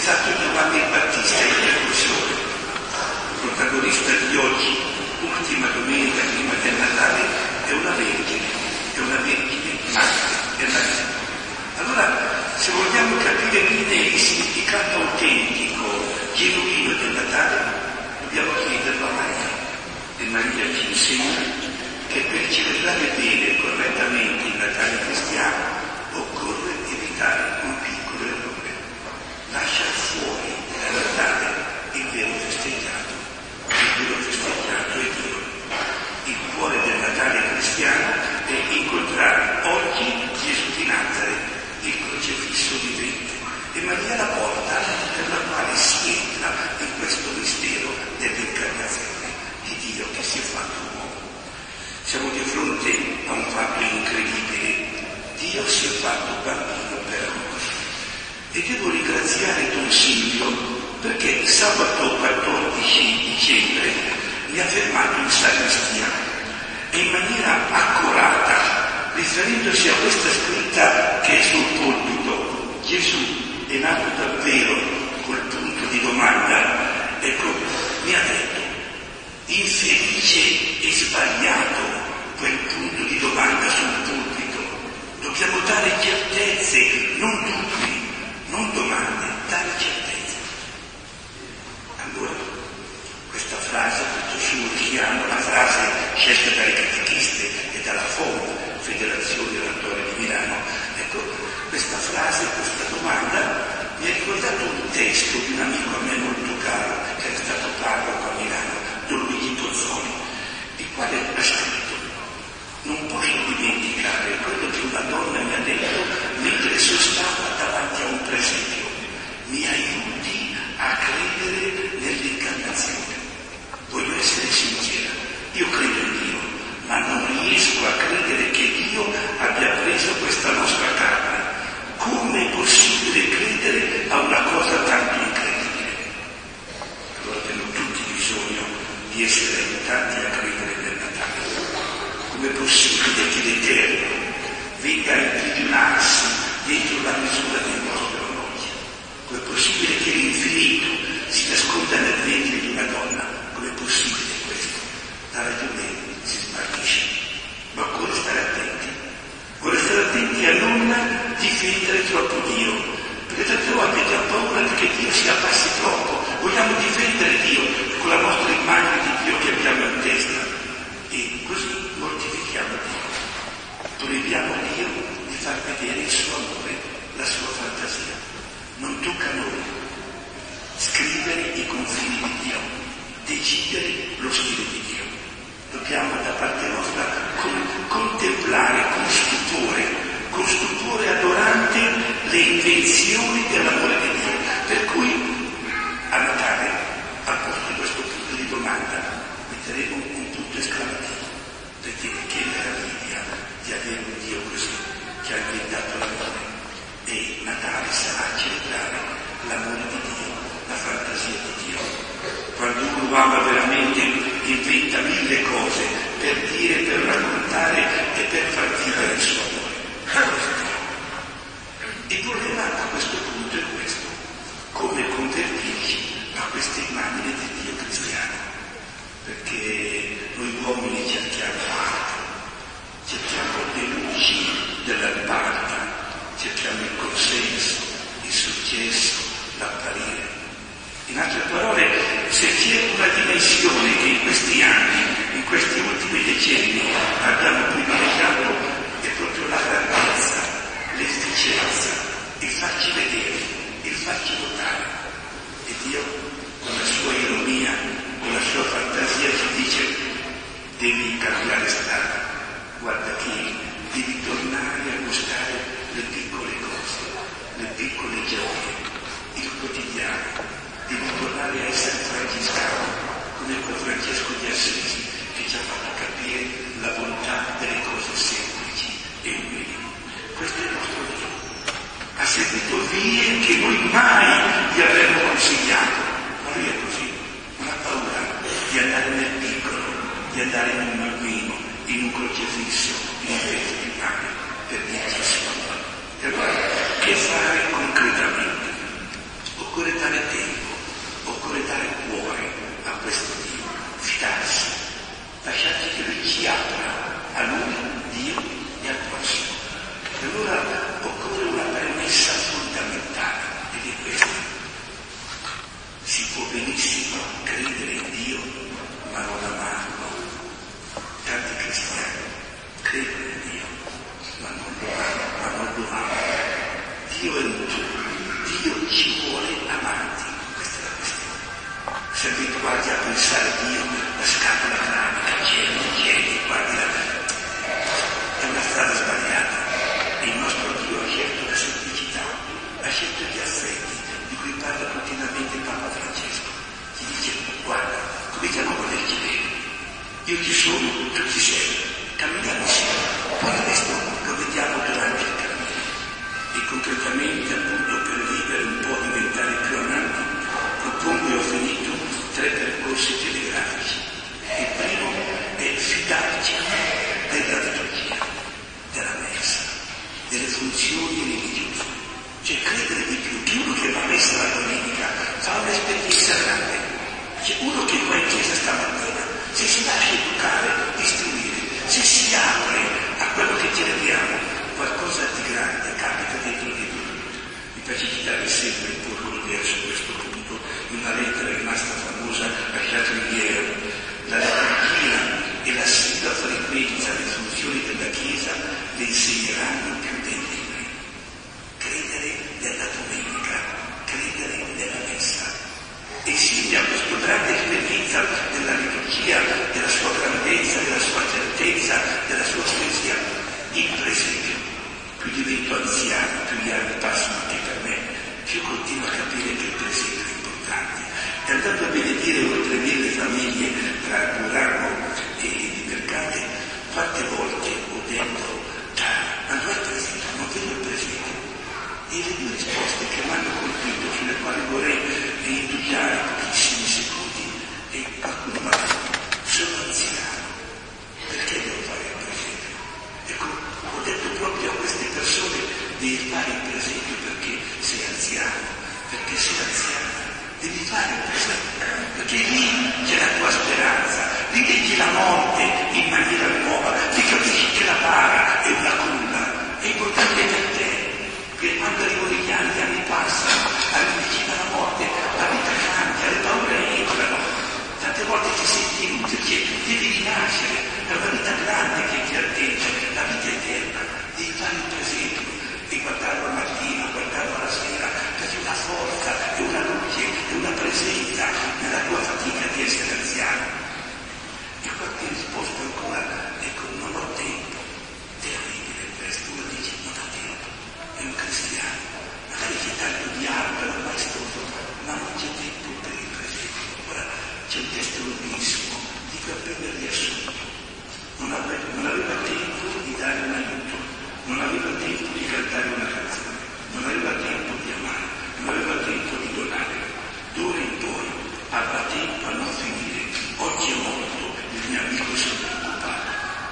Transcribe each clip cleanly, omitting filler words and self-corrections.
stato Giovanni Battista in percussione, protagonista di oggi, ultima domenica prima del Natale, è una vergine madre, è Maria. Allora, se vogliamo capire bene il significato autentico, genuino del Natale, dobbiamo chiederlo a Maria. E Maria ci insegna che per celebrare bene e correttamente il Natale cristiano occorre evitare un piccolo errore: lasciare fuori dal Natale il vero festeggiato. Il vero festeggiato è Dio. Il cuore del Natale cristiano è incontrare oggi Gesù di Nazareth, il crocifisso vivente, e Maria la porta per la quale si entra in questo mistero dell'incarnazione di Dio che si è fatto uomo. Siamo di fronte a un fatto incredibile: Dio si è fatto bambino per amore. E devo ringraziare Don Silvio perché sabato 14 dicembre mi ha fermato in sacrestia e in maniera accurata, riferendosi a questa scritta che è sul pulpito, Gesù è nato davvero, col punto di domanda, ecco, mi ha detto: infelice e sbagliato quel punto di domanda sul pulpito. Dobbiamo dare certezze, non dubbi, non domande, dare certezze. Allora, questa frase, questo suo richiamo, la frase scelta dalle catechiste e dalla FOM, Federazione Oratori di Milano, ecco, questa frase, questa domanda mi ha ricordato un testo di un amico a me molto caro, che era stato parroco a Milano, Don Luigi Tozzoni, il quale ha scritto: non posso dimenticare quello che una donna mi ha detto mentre sostava davanti a un presepio: mi aiuti a credere nell'incarnazione. Voglio essere sincera, io credo in Dio, ma non riesco a credere che Dio abbia preso questa nostra carne. Come è possibile credere a una cosa tanto incredibile? Allora abbiamo tutti bisogno di essere aiutati a credere nel Natale. Com'è possibile che l'Eterno venga a imprigionarsi dentro la misura dei nostri orologi? Com'è possibile che l'infinito si nasconda nel ventre di una donna? Com'è possibile questo? La ragione si smarrisce, ma occorre stare attenti. Occorre stare attenti a non difendere troppo Dio, perché tante volte abbiamo paura che Dio si abbassi troppo. Vogliamo difendere Dio con la nostra immagine di Dio che abbiamo in testa e così mortifichiamo Dio. Proibiamo a Dio di far vedere il suo amore, la sua fantasia. Non tocca a noi scrivere i confini di Dio, decidere lo stile di Dio. Dobbiamo da parte nostra contemplare con stupore adorante le invenzioni dell'amore di Dio. Per cui a Natale, al posto di questo punto di domanda, metteremo un punto esclamativo per dire che meraviglia di avere un Dio così, che ha inventato l'amore. E Natale sarà a celebrare l'amore di Dio, la fantasia di Dio. Quando uno ama veramente, inventa mille cose per dire, per raccontare e per far vivere il suo amore. Il problema a questo punto è questo: come convertirci a questa immagine di Dio cristiano? Perché noi uomini cerchiamo altro, cerchiamo le luci della ribalta, cerchiamo il consenso, il successo, l'apparire. In altre parole, se c'è una dimensione che in questi anni, in questi ultimi decenni abbiamo privilegiato, è proprio la grandezza, l'efficienza, il farci vedere, il farci notare. E Dio, con la sua ironia, con la sua fantasia, ci dice: devi cambiare strada, guarda che devi tornare a gustare le piccole cose, le piccole gioie, il quotidiano. Devi tornare a essere francescano, come quel Francesco di Assisi che ci ha fatto capire la bontà delle cose semplici e umili. Questo è il nostro Dio. Ha seguito vie che noi mai gli avremmo consigliato, ma lui è così, non ha paura di andare nel piccolo, di andare in un bambino, in un crocifisso, in un pezzo di pane, per dirci il suo amore. E allora, che fare concretamente? Occorre Dio è un tu, Dio ci vuole amanti, questa è la questione. Se abituati a pensare a Dio, la scatola cranica, tieni, guardi è una strada sbagliata. Il nostro Dio ha scelto la semplicità, ha scelto gli affetti, di cui parla continuamente Papa Francesco. Ti dice, guarda, cominciamo a volerci bene. Io ci sono, tu ci sei, camminiamo insieme, poi il resto lo vediamo durante il cammino. E concretamente, appunto, per vivere un po' diventare più amanti, propongo e ho finito 3 percorsi telegrafici. Il primo è fidarci della liturgia, della messa, delle funzioni religiose, cioè credere di più che uno che va a messa la domenica fa un'esperienza grande, c'è uno che va in chiesa stamattina, se si lascia educare, istruire, se si apre a quello che cerchiamo, qualcosa di grande capita dentro di noi. Mi piace citare sempre il popolo verso questo punto, in una lettera rimasta famosa a Chateaubriand. La liturgia e la sua frequenza, le funzioni della Chiesa le insegneranno più dei libri. Credere nella domenica, credere nella messa. E insieme a questa grande esperienza della liturgia, della sua grandezza, della sua certezza, della sua poesia, il presepio. Più divento anziano, più gli anni passano anche per me, più continuo a capire che il presepio è importante. E andando a benedire oltre 1000 famiglie tra Murano e di Mercate, quante volte ho detto, ma dov'è il presepio? Non vedo il presepio. E le 2 risposte che mi hanno colpito, sulle quali vorrei indugiare pochissimi secondi, e qualcuno mi ha detto, sono anziano, perché devo fare il presepio? Ecco, ho detto proprio a queste persone, devi fare il presepio perché sei anziano, perché sei anziana, devi fare il presepio, perché lì c'è la tua speranza, lì vedi la morte in maniera nuova, ti capisci che la bara è una culla, è importante per te, che quando arrivano gli anni passano, arrivi vicino alla morte, la vita cambia, le paure entrano, tante volte ti senti inutile, devi rinascere, è una vita grande che ti attende, la vita eterna, devi fare il presepio e guardarlo la mattina, guardarlo la sera, perché una forza, è una luce, è una presenza nella tua fatica di essere anziano. E qualche risposta ancora, ecco, non ho tempo, terribile questo, uno dice non ho tempo, è un cristiano, magari c'è tanto di albero, maestoso, ma non c'è tempo per il presepio. Ora c'è un testo lunghissimo, di cui appena riassunto, non aveva tempo di dare un aiuto, non aveva tempo di cantare una canzone, non aveva tempo di amare, non aveva tempo di donare. D'ora in poi avrà tempo a non finire. Oggi è morto il mio amico, sono preoccupato.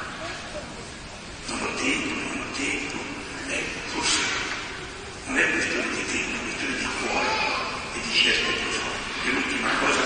Non ho tempo. Forse non è questione di tempo, è questione di cuore e di scelte profonde. E l'ultima cosa,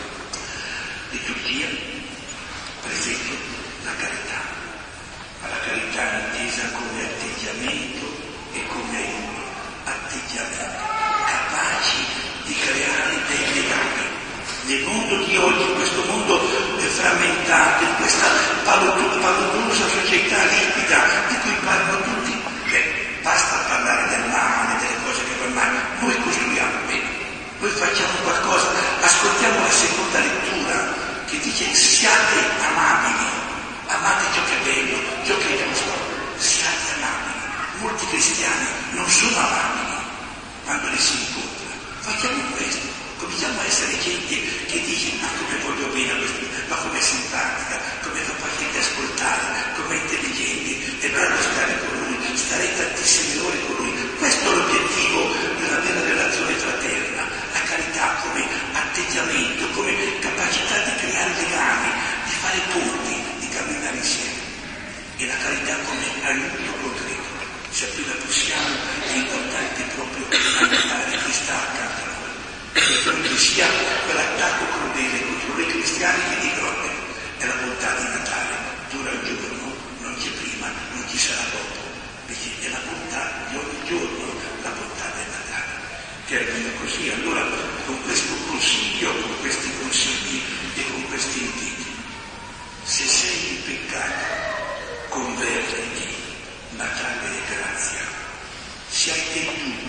liturgia, per esempio, la carità. Ma la carità intesa come atteggiamento e come aiuto, atteggiamento, capaci di creare dei legami. Nel mondo di oggi, in questo mondo frammentato, in questa paludosa società liquida di cui parlano tutti, basta parlare del male, delle cose che vanno male, noi costruiamo bene, noi facciamo qualcosa, ascoltiamo la seconda lettura che dice siate amabili, amate ciò che è bello, ciò che è giusto, siate amabili. Molti cristiani non sono amabili quando li si incontra. Facciamo questo, cominciamo a essere gente che dice ma come voglio bene a questo, ma come è simpatica, come è capace di ascoltare, come è intelligente, è bello stare con lui, stare tantissime ore con lui. Questo è l'obiettivo di una vera relazione fraterna, la carità come atteggiamento, come capacità di creare legami, di fare ponti, di camminare insieme. E la carità come aiuto concreto, se appena possiamo è importante proprio aiutare chi sta accanto a noi. Perché non ci sia quell'attacco crudele contro noi cristiani che dicono è la bontà di Natale, dura il giorno, non c'è prima, non ci sarà dopo. Perché è la bontà di ogni giorno, la bontà del Natale. Termino così, allora con questo consiglio, con questi consigli e con questi inviti. Se sei in peccato, convertiti, Natale e grazia. Se hai dei dubbi,